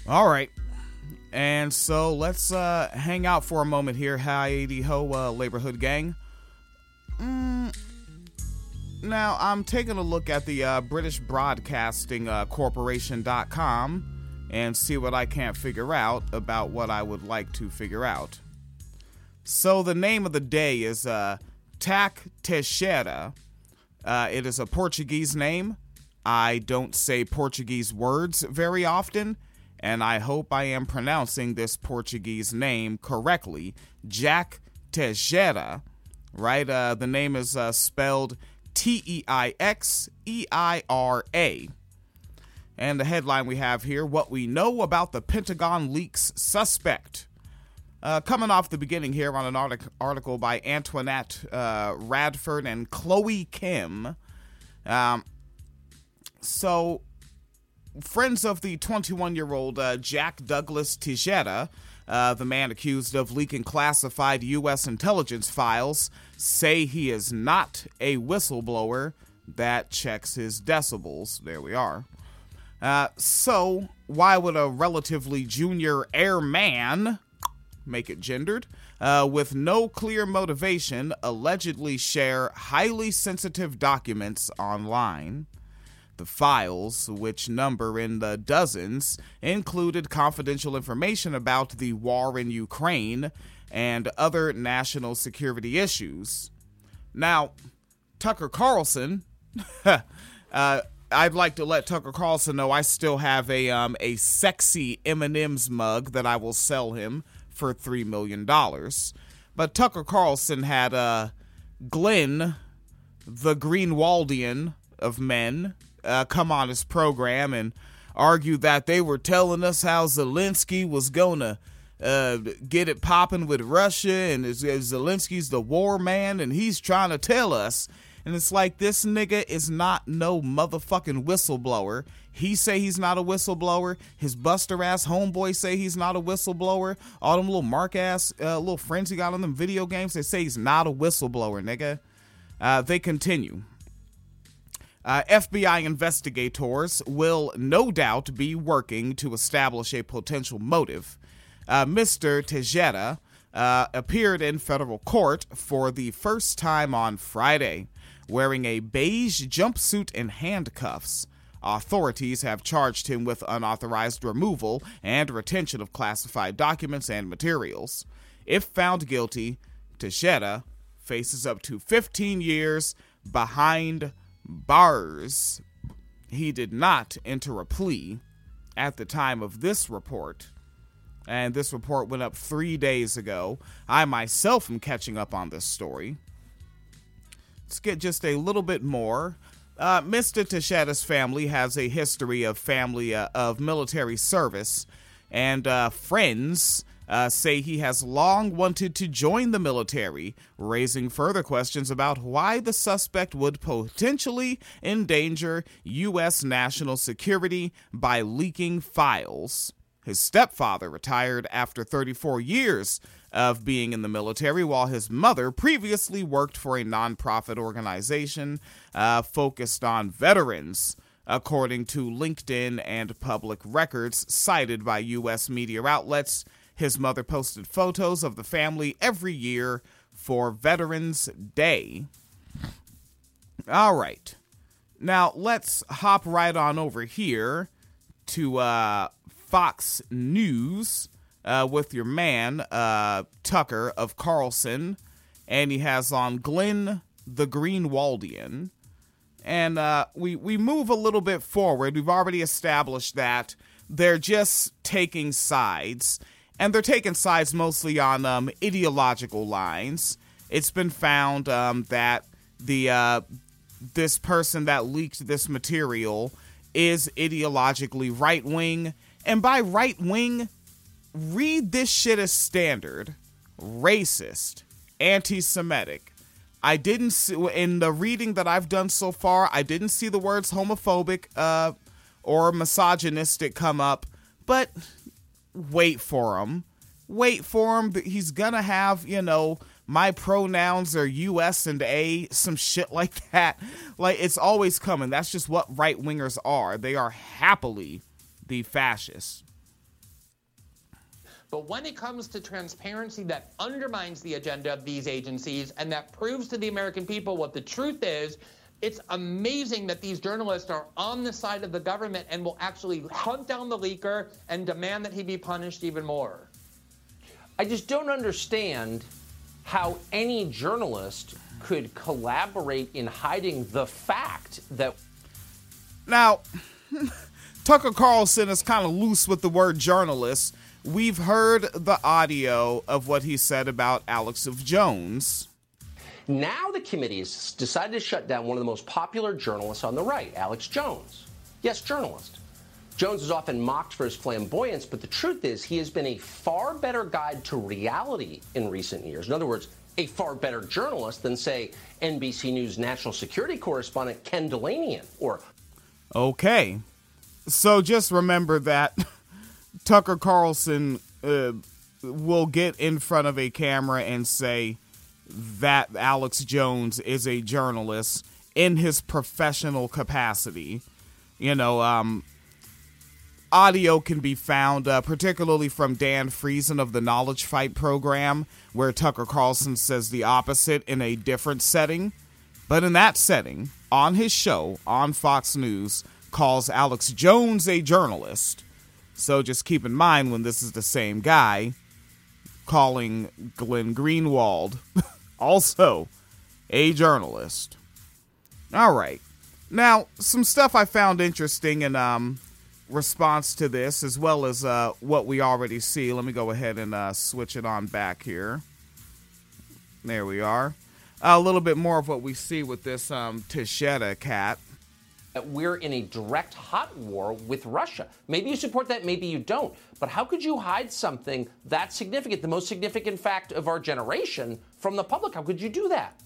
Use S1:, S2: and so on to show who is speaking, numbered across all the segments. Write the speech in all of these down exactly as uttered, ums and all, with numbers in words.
S1: All right. And so let's uh, hang out for a moment here. Hi-de ho, uh, Laborhood Gang. Mm, now, I'm taking a look at the uh, British Broadcasting uh, Corporation dot com and see what I can't figure out about what I would like to figure out. So the name of the day is uh, Tak Teixeira. Uh, it is a Portuguese name. I don't say Portuguese words very often, and I hope I am pronouncing this Portuguese name correctly. Jack Teixeira, right? Uh, the name is uh, spelled T E I X E I R A. And the headline we have here, what we know about the Pentagon leaks suspect. Uh, coming off the beginning here on an artic- article by Antoinette uh, Radford and Chloe Kim. Um, so, friends of the twenty-one-year-old uh, Jack Douglas Teixeira, uh, the man accused of leaking classified U S intelligence files, say he is not a whistleblower that checks his decibels. There we are. Uh, so, why would a relatively junior airman, make it gendered, uh, with no clear motivation, allegedly share highly sensitive documents online? The files, which number in the dozens, included confidential information about the war in Ukraine and other national security issues. Now, Tucker Carlson, uh, I'd like to let Tucker Carlson know I still have a um, a sexy M and M's mug that I will sell him for three million dollars. But Tucker Carlson had uh, Glenn, the Greenwaldian of men, uh, come on his program and argue that they were telling us how Zelensky was going to uh, get it popping with Russia, and Zelensky's the war man, and he's trying to tell us. And it's like, this nigga is not no motherfucking whistleblower. He say he's not a whistleblower. His buster ass homeboy say he's not a whistleblower. All them little mark ass uh, little friends he got on them video games, they say he's not a whistleblower, nigga. Uh, they continue. Uh, F B I investigators will no doubt be working to establish a potential motive. Uh, Mister Teixeira uh, appeared in federal court for the first time on Friday, wearing a beige jumpsuit and handcuffs. Authorities have charged him with unauthorized removal and retention of classified documents and materials. If found guilty, Teixeira faces up to fifteen years behind bars. He did not enter a plea at the time of this report, and this report went up three days ago. I myself am catching up on this story. Let's get just a little bit more. Uh, Mister Teixeira's family has a history of family uh, of military service, and uh, friends uh, say he has long wanted to join the military, raising further questions about why the suspect would potentially endanger U S national security by leaking files. His stepfather retired after thirty-four years of being in the military, while his mother previously worked for a nonprofit organization uh, focused on veterans, according to LinkedIn and public records cited by U S media outlets. His mother posted photos of the family every year for Veterans Day. All right. Now, let's hop right on over here to uh, Fox News uh, with your man, uh, Tucker of Carlson, and he has on Glenn the Greenwaldian. And uh, we, we move a little bit forward. We've already established that they're just taking sides, and they're taking sides mostly on um, ideological lines. It's been found um, that the uh, this person that leaked this material is ideologically right-wing. And by right-wing, read this shit as standard: racist, anti-Semitic. I didn't see, in the reading that I've done so far, I didn't see the words homophobic uh, or misogynistic come up, but wait for him. Wait for him. He's gonna have, you know, my pronouns are U S and A, some shit like that. Like, it's always coming. That's just what right-wingers are. They are happily the fascists.
S2: But when it comes to transparency that undermines the agenda of these agencies and that proves to the American people what the truth is, it's amazing that these journalists are on the side of the government and will actually hunt down the leaker and demand that he be punished even more.
S3: I just don't understand how any journalist could collaborate in hiding the fact that...
S1: Now, Tucker Carlson is kind of loose with the word journalist. We've heard the audio of what he said about Alex of Jones.
S3: Now the committee has decided to shut down one of the most popular journalists on the right, Alex Jones. Yes, journalist. Jones is often mocked for his flamboyance, but the truth is he has been a far better guide to reality in recent years. In other words, a far better journalist than, say, N B C News national security correspondent Ken Delanian or...
S1: Okay. So just remember that Tucker Carlson uh, will get in front of a camera and say that Alex Jones is a journalist in his professional capacity. You know, um, audio can be found, uh, particularly from Dan Friesen of the Knowledge Fight program, where Tucker Carlson says the opposite in a different setting. But in that setting, on his show, on Fox News, calls Alex Jones a journalist. So just keep in mind when this is the same guy calling Glenn Greenwald also a journalist. All right. Now, some stuff I found interesting in um, response to this, as well as uh, what we already see. Let me go ahead and uh, switch it on back here. There we are. A little bit more of what we see with this um, Teixeira cat.
S3: We're in a direct hot war with Russia. Maybe you support that, maybe you don't. But how could you hide something that significant, the most significant fact of our generation, from the public? How could you do that?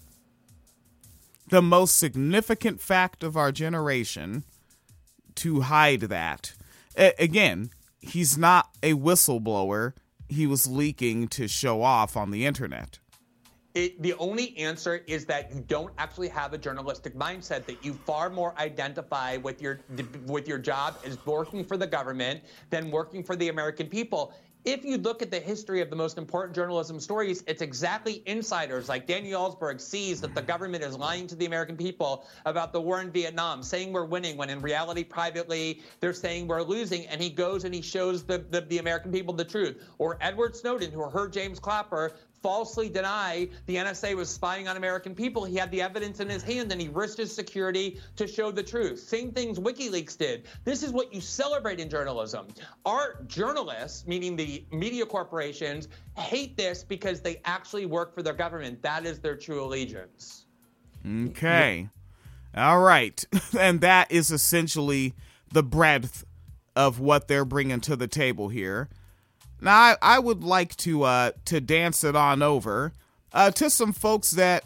S1: The most significant fact of our generation, to hide that. A- again, he's not a whistleblower. He was leaking to show off on the internet.
S2: It, the only answer is that you don't actually have a journalistic mindset, that you far more identify with your with your job as working for the government than working for the American people. If you look at the history of the most important journalism stories, it's exactly insiders like Daniel Ellsberg sees that the government is lying to the American people about the war in Vietnam, saying we're winning when in reality, privately, they're saying we're losing. And he goes and he shows the, the, the American people the truth. Or Edward Snowden, who heard James Clapper falsely deny the N S A was spying on American people. He had the evidence in his hand and he risked his security to show the truth. Same things WikiLeaks did. This is what you celebrate in journalism. Our journalists, meaning the media corporations, hate this because they actually work for their government. That is their true allegiance.
S1: Okay. All right. And that is essentially the breadth of what they're bringing to the table here. Now, I, I would like to uh, to dance it on over uh, to some folks that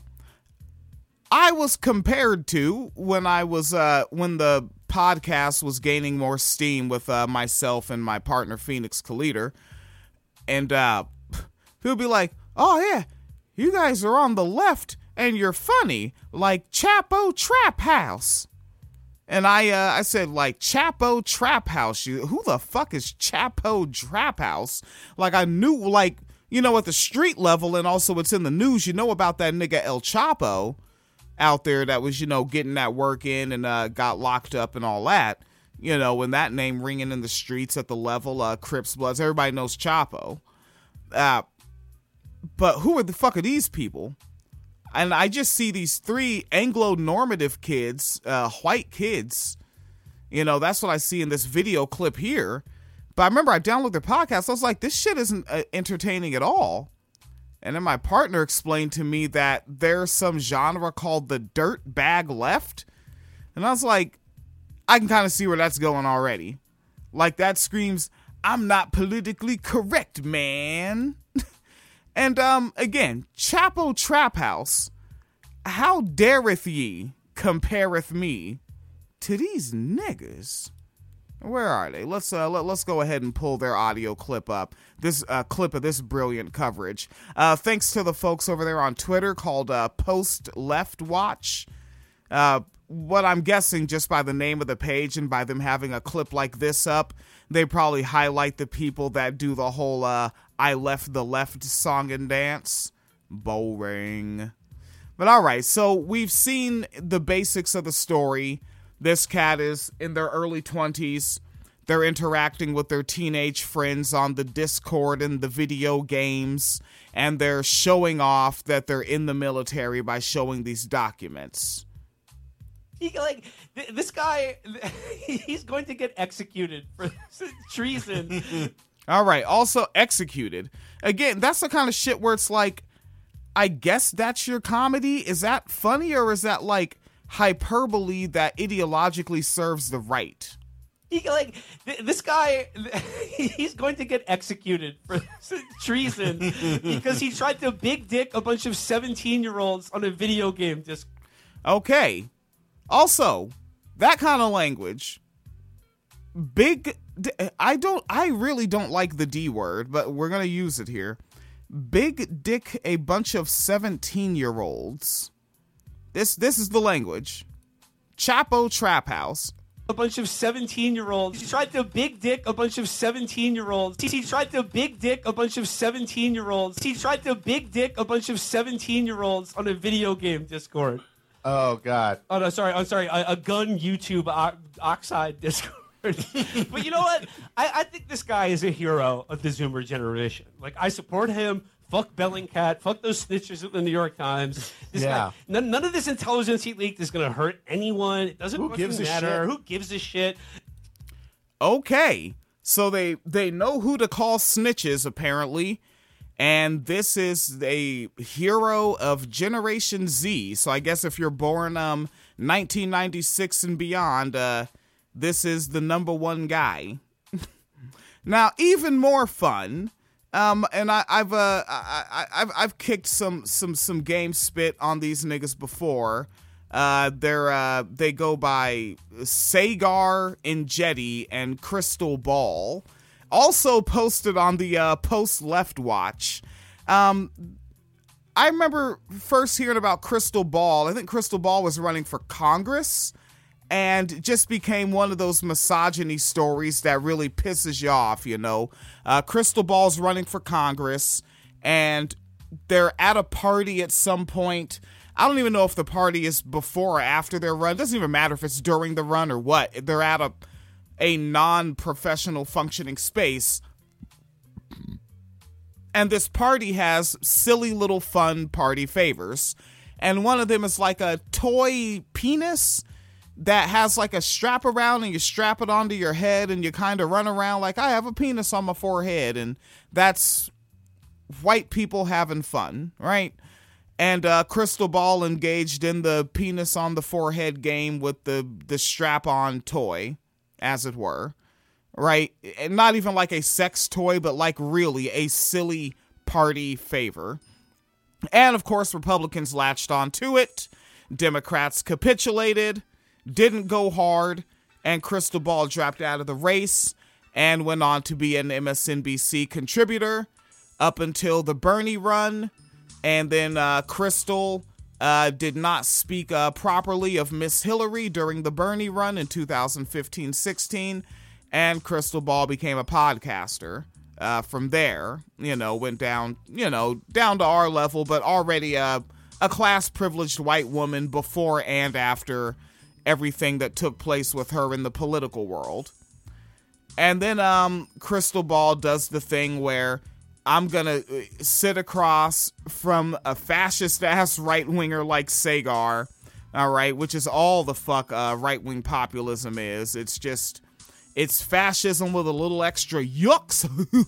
S1: I was compared to when I was uh, when the podcast was gaining more steam with uh, myself and my partner Phoenix Kaliter, and uh, people be like, "Oh yeah, you guys are on the left and you're funny, like Chapo Trap House." And I uh, I said, like, Chapo Trap House. You, who the fuck is Chapo Trap House? Like, I knew, like, you know, at the street level, and also it's in the news, you know about that nigga El Chapo out there that was, you know, getting that work in and uh, got locked up and all that. You know, when that name ringing in the streets at the level, uh, Crips, Bloods, everybody knows Chapo. Uh, but who are the fuck are these people? And I just see these three Anglo-normative kids, uh, white kids. You know, that's what I see in this video clip here. But I remember I downloaded their podcast. I was like, this shit isn't uh, entertaining at all. And then my partner explained to me that there's some genre called the dirt bag left. And I was like, I can kind of see where that's going already. Like, that screams, I'm not politically correct, man. And, um, again, Chapo Trap House, how dareth ye compareth me to these niggas? Where are they? Let's, uh, let, let's go ahead and pull their audio clip up. This, uh, clip of this brilliant coverage. Uh, thanks to the folks over there on Twitter called, uh, Post Left Watch. Uh, what I'm guessing just by the name of the page and by them having a clip like this up, they probably highlight the people that do the whole, uh, I Left the Left song and dance. Boring. But all right, so we've seen the basics of the story. This cat is in their early twenties. They're interacting with their teenage friends on the Discord and the video games, and they're showing off that they're in the military by showing these documents.
S4: He, like, th- this guy, he's going to get executed for treason.
S1: All right, also executed. Again, that's the kind of shit where it's like, I guess that's your comedy? Is that funny, or is that, like, hyperbole that ideologically serves the right?
S4: He, like, th- this guy, he's going to get executed for treason because he tried to big dick a bunch of seventeen-year-olds on a video game disc.
S1: Okay. Also, that kind of language, big, I don't, I really don't like the D word, but we're going to use it here. Big dick a bunch of seventeen-year-olds. This, this is the language. Chapo Trap House.
S4: A bunch of seventeen-year-olds. He tried to big dick a bunch of seventeen-year-olds. He tried to big dick a bunch of seventeen-year-olds. He tried to big dick a bunch of seventeen-year-olds on a video game Discord.
S5: Oh, God.
S4: Oh, no, sorry. I'm sorry. A, a gun YouTube o- oxide Discord. But you know what? I, I think this guy is a hero of the Zoomer generation. Like, I support him. Fuck Bellingcat. Fuck those snitches at the New York Times. This
S5: yeah.
S4: guy, none, none of this intelligence he leaked is going to hurt anyone. It doesn't
S5: Who gives a
S4: matter.
S5: shit?
S4: Who gives a shit?
S1: Okay. So they, they know who to call snitches, apparently. And this is a hero of Generation Z. So I guess if you're born um nineteen ninety-six and beyond, uh, this is the number one guy. Now, even more fun. Um, and I, I've uh, I, I, I've I've kicked some some some game spit on these niggas before. Uh, they're uh, they go by Sagar, Injeti, and Crystal Ball. Also posted on the uh, Post Left Watch. Um, I remember first hearing about Crystal Ball. I think Crystal Ball was running for Congress, and just became one of those misogyny stories that really pisses you off, you know. Uh, Crystal Ball's running for Congress, and they're at a party at some point. I don't even know if the party is before or after their run. It doesn't even matter if it's during the run or what. They're at a a non-professional functioning space. And this party has silly little fun party favors. And one of them is like a toy penis that has like a strap around, and you strap it onto your head and you kind of run around like, I have a penis on my forehead. And that's white people having fun, right? And uh, Crystal Ball engaged in the penis on the forehead game with the, the strap-on toy, as it were, right? And not even like a sex toy, but like really a silly party favor. And of course, Republicans latched onto it. Democrats capitulated, didn't go hard, and Crystal Ball dropped out of the race and went on to be an M S N B C contributor up until the Bernie run. And then uh, Crystal uh, did not speak uh, properly of Miss Hillary during the Bernie run in two thousand fifteen sixteen. And Crystal Ball became a podcaster. Uh, from there, you know, went down, you know, down to our level, but already a, a class-privileged white woman before and after everything that took place with her in the political world. And then um, Crystal Ball does the thing where I'm gonna sit across from a fascist-ass right-winger like Sagar, all right, which is all the fuck uh, right-wing populism is. It's just, it's fascism with a little extra yucks.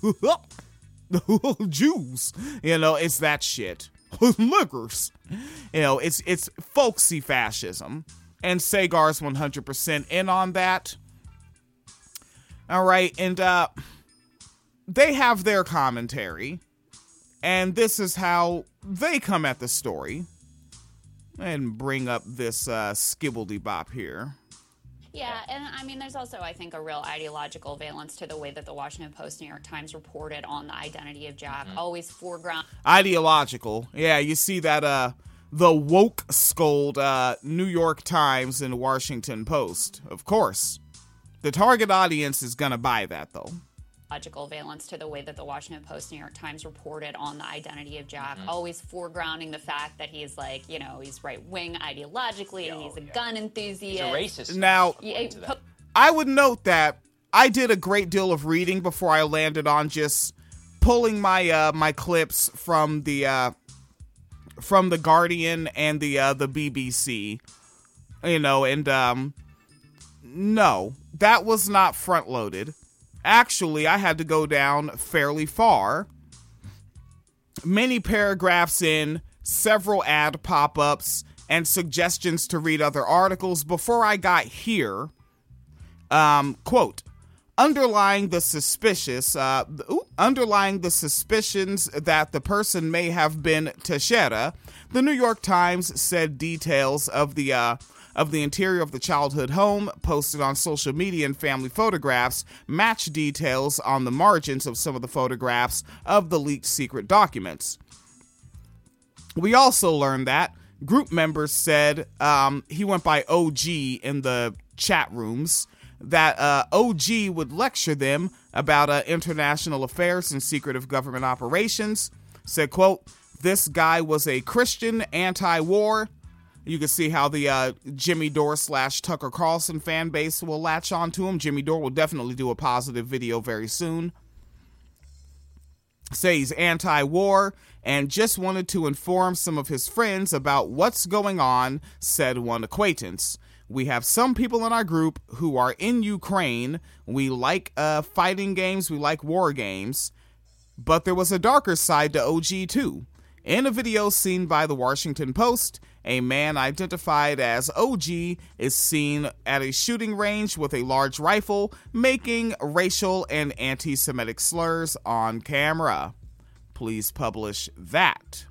S1: Jews, you know, it's that shit. Liquors, you know, it's it's folksy fascism, and Sagar's one hundred percent in on that. All right, and uh, they have their commentary, and this is how they come at the story. And bring up this uh, skibbledy-bop here.
S6: Yeah, and I mean, there's also, I think, a real ideological valence to the way that the Washington Post, New York Times reported on the identity of Jack. Mm-hmm. Always foreground.
S1: Ideological. Yeah, you see that uh, the woke scold uh, New York Times and Washington Post. Of course. The target audience is going to buy that, though.
S6: Logical valence to the way that the Washington Post, New York Times reported on the identity of Jack, mm-hmm. always foregrounding the fact that he's like, you know, he's right-wing ideologically, and he's a yeah. gun enthusiast.
S5: He's a racist.
S1: Now,
S6: yeah,
S1: po- I would note that I did a great deal of reading before I landed on just pulling my uh, my clips from the uh, from the Guardian and the uh, the B B C, you know, and um, no, that was not front-loaded. Actually, I had to go down fairly far. Many paragraphs in, several ad pop-ups, and suggestions to read other articles before I got here. Um, quote, underlying the suspicious, uh, ooh, underlying the suspicions that the person may have been Teixeira, the New York Times said details of the, uh, of the interior of the childhood home posted on social media and family photographs match details on the margins of some of the photographs of the leaked secret documents. We also learned that group members said um, he went by O G in the chat rooms, that uh, O G would lecture them about uh, international affairs and secretive government operations. Said, quote, this guy was a Christian anti-war. You can see how the uh, Jimmy Dore slash Tucker Carlson fan base will latch on to him. Jimmy Dore will definitely do a positive video very soon. Say he's anti-war and just wanted to inform some of his friends about what's going on, said one acquaintance. We have some people in our group who are in Ukraine. We like uh, fighting games. We like war games. But there was a darker side to O G too. In a video seen by the Washington Post, a man identified as O G is seen at a shooting range with a large rifle, making racial and anti-Semitic slurs on camera. Please publish that.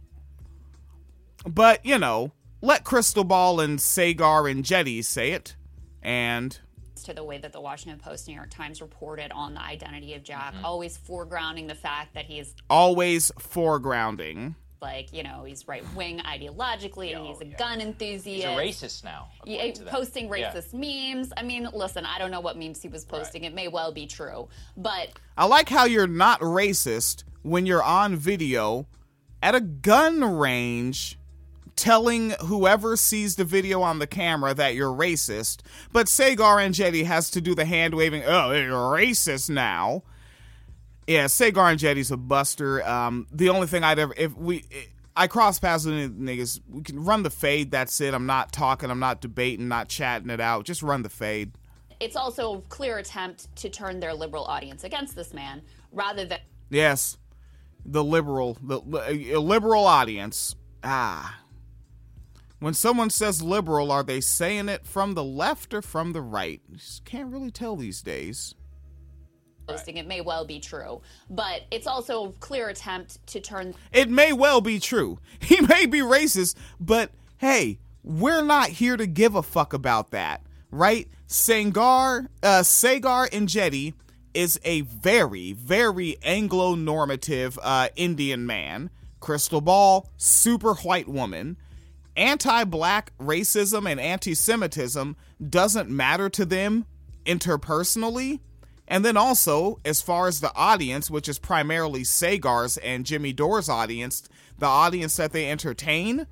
S1: But, you know, let Crystal Ball and Sagar and Jetty say it. And
S6: to the way that the Washington Post, New York Times reported on the identity of Jack, mm-hmm. always foregrounding the fact that he is
S1: always foregrounding.
S6: Like, you know, he's right-wing ideologically,
S5: Yo,
S6: and he's a
S5: yeah.
S6: gun enthusiast.
S5: He's a racist now.
S6: Yeah, posting racist yeah. memes. I mean, listen, I don't know what memes he was posting.
S5: Right.
S6: It may well be true. But
S1: I like how you're not racist when you're on video at a gun range telling whoever sees the video on the camera that you're racist. But Sagar and Jetty has to do the hand-waving, oh, you're racist now. Yeah, Sagar and Jetty's a buster. Um, the only thing I'd ever, if we, I cross paths with niggas, we can run the fade, that's it. I'm not talking, I'm not debating, not chatting it out. Just run the fade.
S6: It's also a clear attempt to turn their liberal audience against this man, rather than...
S1: Yes, the liberal, the uh, liberal audience. Ah. When someone says liberal, are they saying it from the left or from the right? You just can't really tell these days.
S6: Posting. It may well be true, but it's also a clear attempt to turn...
S1: It may well be true. He may be racist, but hey, we're not here to give a fuck about that, right? Sangar, uh, Sagar and Jetty is a very, very Anglo-normative uh, Indian man. Crystal Ball, super white woman. Anti-black racism and anti-Semitism doesn't matter to them interpersonally. And then also, as far as the audience, which is primarily Sagar's and Jimmy Dore's audience, the audience that they entertain,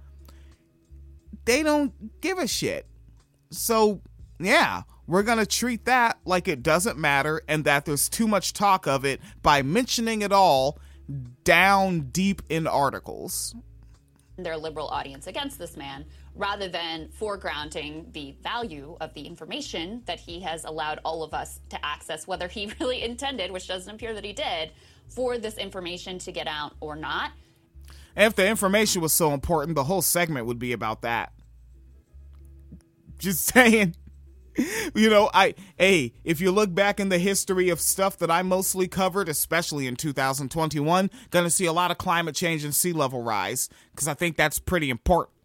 S1: they don't give a shit. So, yeah, we're going to treat that like it doesn't matter and that there's too much talk of it by mentioning it all down deep in articles.
S6: Their liberal audience against this man, rather than foregrounding the value of the information that he has allowed all of us to access, whether he really intended, which doesn't appear that he did, for this information to get out or not.
S1: And if the information was so important, the whole segment would be about that. Just saying. You know, I, hey, if you look back in the history of stuff that I mostly covered, especially in two thousand twenty-one, gonna see a lot of climate change and sea level rise, because I think that's pretty important.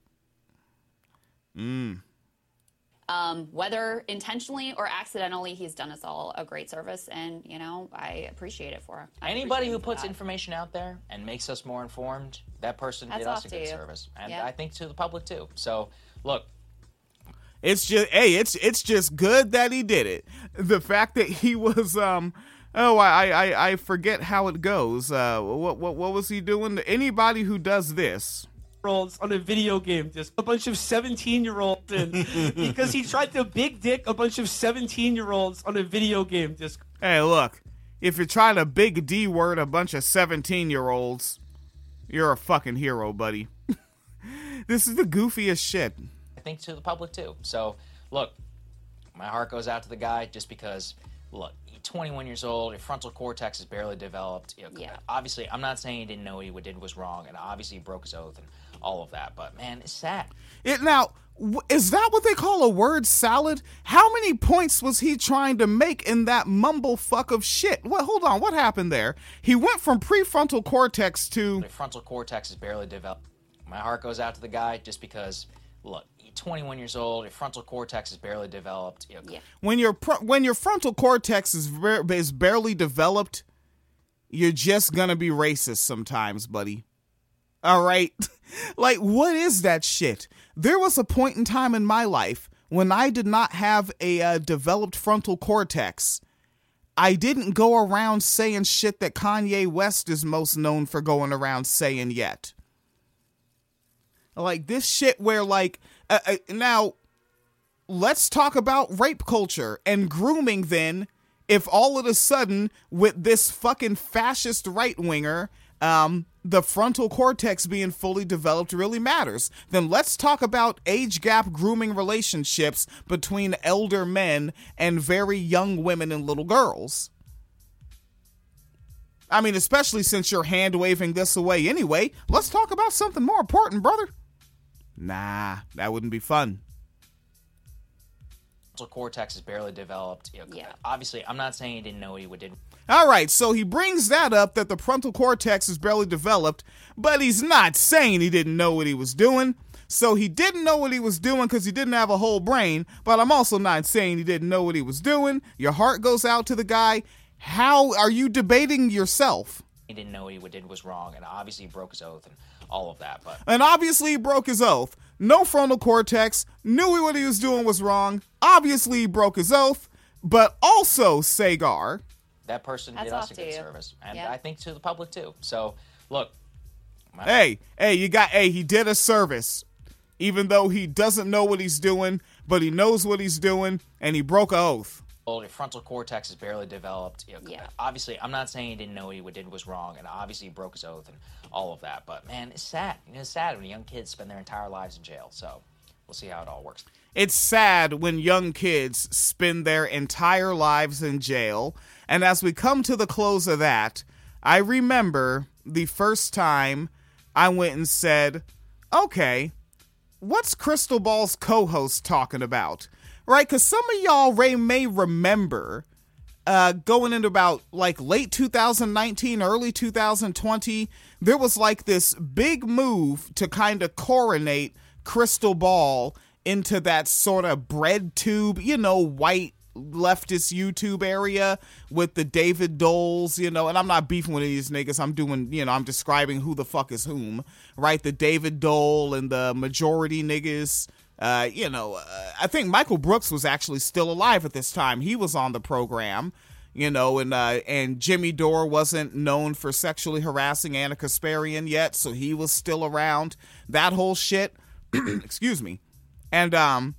S1: Mm.
S6: Um, whether intentionally or accidentally, he's done us all a great service, and, you know, I appreciate it for him.
S5: Anybody who puts that. information out there and makes us more informed, that person
S6: That's
S5: did us a
S6: to
S5: good
S6: you.
S5: service. And
S6: yeah.
S5: I think to the public, too. So, look.
S1: It's just, hey, it's it's just good that he did it. The fact that he was, um, Oh, I, I, I forget how it goes. Uh, what, what, what was he doing? Anybody who does this.
S4: Olds on a video game, just a bunch of seventeen-year-olds, and because he tried to big dick a bunch of seventeen-year-olds on a video game. Just
S1: hey, look, if you're trying to big D word a bunch of seventeen-year-olds, you're a fucking hero, buddy. This is the goofiest shit.
S5: I think to the public too. So, look, my heart goes out to the guy just because. Look, he's twenty-one years old. Your frontal cortex is barely developed. You know,
S6: Yeah.
S5: Obviously, I'm not saying he didn't know what he did was wrong, and obviously he broke his oath and all of that. But man, it's sad.
S1: It now w- is that what they call a word salad? How many points was he trying to make in that mumble fuck of shit? What? Hold on, what happened there? He went from prefrontal cortex to.
S5: Your frontal cortex is barely developed. My heart goes out to the guy just because. Look, you're twenty-one years old. Your frontal cortex is barely developed. You know,
S6: Yeah.
S1: When your pro- when your frontal cortex is ver- is barely developed, you're just gonna be racist sometimes, buddy. All right, like what is that shit? There was a point in time in my life when I did not have a uh, developed frontal cortex. I didn't go around saying shit that Kanye West is most known for going around saying yet. Like this shit where like, uh, uh, now, let's talk about rape culture and grooming then, if all of a sudden, with this fucking fascist right-winger, um, the frontal cortex being fully developed really matters. Then let's talk about age gap grooming relationships between elder men and very young women and little girls. I mean, especially since you're hand-waving this away anyway, let's talk about something more important, brother. Nah, that wouldn't be fun.
S5: frontal cortex is barely developed. You know,
S6: Yeah.
S5: Obviously, I'm not saying he didn't know what he did.
S1: All right, so he brings that up, that the frontal cortex is barely developed, but he's not saying he didn't know what he was doing. So he didn't know what he was doing because he didn't have a whole brain, but I'm also not saying he didn't know what he was doing. Your heart goes out to the guy. How are you debating yourself?
S5: He didn't know what he did was wrong, and obviously he broke his oath and all of that. But
S1: And obviously he broke his oath. No frontal cortex, knew what he was doing was wrong. Obviously he broke his oath, but also Sagar.
S5: that person
S6: Hats
S5: did us
S6: off
S5: a
S6: to
S5: good
S6: you.
S5: service, and
S6: Yeah.
S5: I think to the public too. So, look,
S1: Hey, hey, you got, hey, he did a service. Even though he doesn't know what he's doing, but he knows what he's doing, and he broke an oath.
S5: your frontal cortex is barely developed. You know,
S6: Yeah.
S5: Obviously, I'm not saying he didn't know what he did was wrong, and obviously he broke his oath and all of that. But man, it's sad. You know, it's sad when young kids spend their entire lives in jail. So we'll see how it all works.
S1: It's sad when young kids spend their entire lives in jail. And as we come to the close of that, I remember the first time I went and said, okay, what's Crystal Ball's co-host talking about? Right? Because some of y'all Ray may remember uh, going into about like late two thousand nineteen, early two thousand twenty, there was like this big move to kind of coronate Crystal Ball into that sort of bread tube, you know, white leftist YouTube area with the David Doles, you know, and I'm not beefing with these niggas. I'm doing, you know, I'm describing who the fuck is whom, right? The David Dole and the majority niggas. Uh, you know, uh, I think Michael Brooks was actually still alive at this time. He was on the program, you know, and uh, and Jimmy Dore wasn't known for sexually harassing Anna Kasparian yet, so he was still around. That whole shit. Excuse me. And um,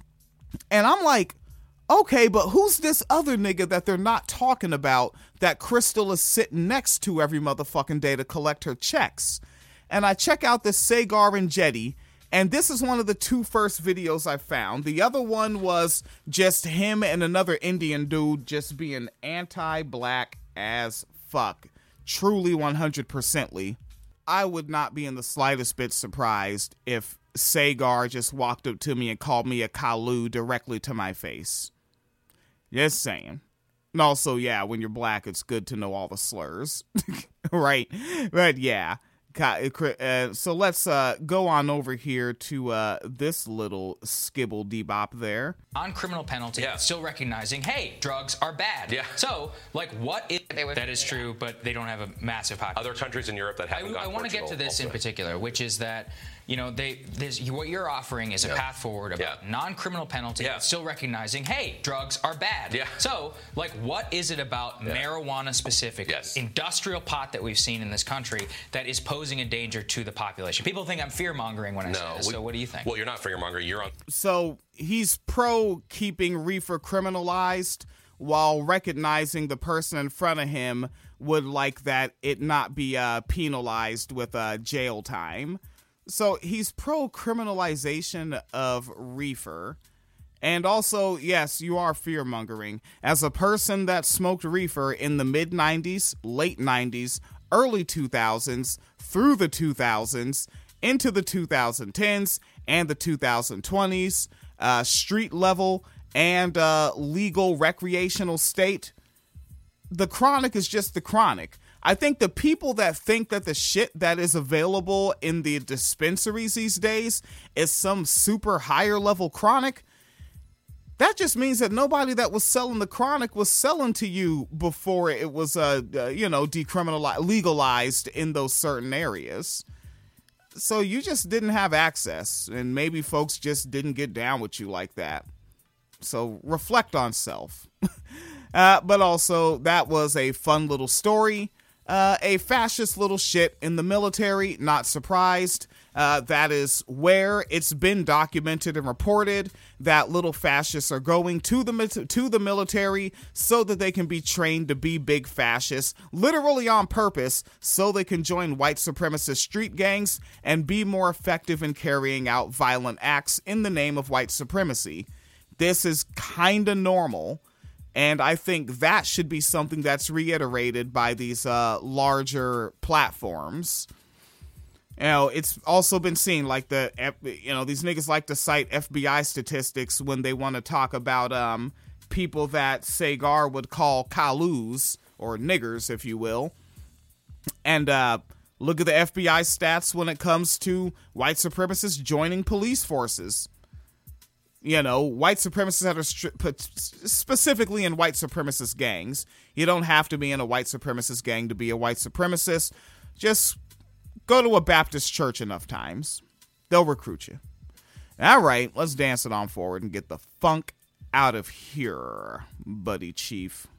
S1: and I'm like, okay, but who's this other nigga that they're not talking about that Crystal is sitting next to every motherfucking day to collect her checks? And I check out this Sagar and Jetty, and this is one of the two first videos I found. The other one was just him and another Indian dude just being anti-black as fuck. Truly one hundred percently. I would not be in the slightest bit surprised if Sagar just walked up to me and called me a Kalu directly to my face. Just saying. And also, yeah, when you're black, it's good to know all the slurs. Right? But yeah, Uh, so let's uh, go on over here to uh, this little skibble debop there.
S7: On criminal penalty, yeah. still recognizing, hey, drugs are bad.
S8: Yeah.
S7: So, like, what is... That is true, but they don't have a massive population.
S8: Other countries in Europe that haven't
S7: I,
S8: gone
S7: I want to get to this also. in particular, which is that, you know, they there's what you're offering is a yeah. path forward about yeah. non-criminal penalty, yeah. still recognizing, hey, drugs are bad.
S8: Yeah.
S7: So, like, what is it about yeah. marijuana specific,
S8: yes.
S7: industrial pot that we've seen in this country that is posing a danger to the population? People think I'm fear-mongering when I
S8: no,
S7: say this,
S8: we,
S7: so what do you think?
S8: Well, you're not fear-mongering. You're on...
S1: So he's pro keeping reefer criminalized while recognizing the person in front of him would like that it not be uh, penalized with uh, jail time. So he's pro criminalization of reefer. And also, yes, you are fear-mongering. As a person that smoked reefer in the mid nineties, late nineties, early two thousands, through the two thousands, into the twenty tens, and the twenty twenties, uh, street level, and uh, legal recreational state, the chronic is just the chronic. I think the people that think that the shit that is available in the dispensaries these days is some super higher level chronic, that just means that nobody that was selling the chronic was selling to you before it was, uh, uh, you know, decriminalized, legalized in those certain areas. So you just didn't have access, and maybe folks just didn't get down with you like that. So reflect on self. uh, but also, that was a fun little story. Uh, a fascist little shit in the military, not surprised. Uh, that is where it's been documented and reported that little fascists are going to the to the military so that they can be trained to be big fascists, literally on purpose, so they can join white supremacist street gangs and be more effective in carrying out violent acts in the name of white supremacy. This is kind of normal. And I think that should be something that's reiterated by these uh, larger platforms. You know, it's also been seen like the, you know, these niggas like to cite F B I statistics when they want to talk about um, people that Sagar would call Kalus, or niggers, if you will. And uh, look at the F B I stats when it comes to white supremacists joining police forces. You know, white supremacists that are stri- specifically in white supremacist gangs. You don't have to be in a white supremacist gang to be a white supremacist. Just go to a Baptist church enough times. They'll recruit you. All right, let's dance it on forward and get the funk out of here, buddy chief.